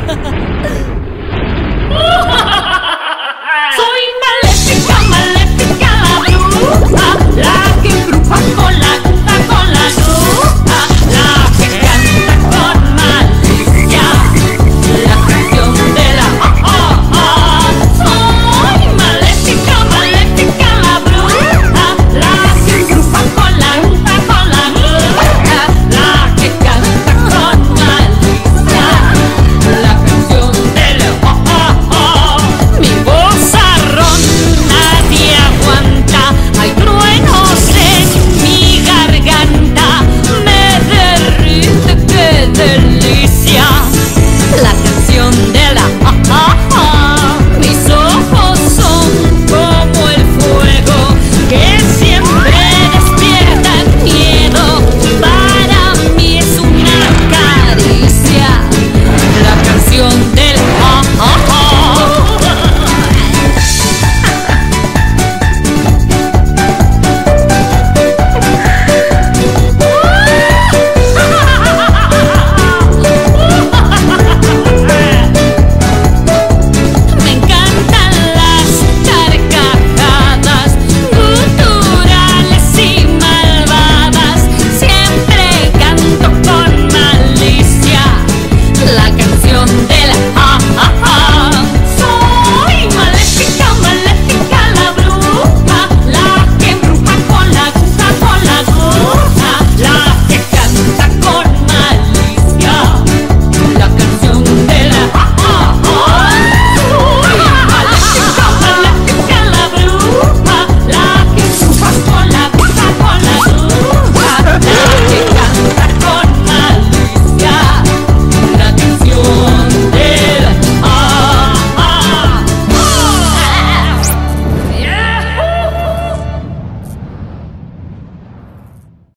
Soy maléfica, maléfica la bruja, la que embruja con la cuca, con la bruja, la que canta con malicia la canción de la Soy maléfica, maléfica la bruja, la que embruja con la cuca, con la bruja, la que canta con malicia la canción de la Mi vozarrón nadie aguanta, hay truenos en mi garganta, me derrite, qué delicia la canción de la Mis ojos son como el fuego que siempre despierta el miedo, para mí es una caricia la canción del Me encantan las carcajadas guturales y malvadas, siempre canto con malicia la canción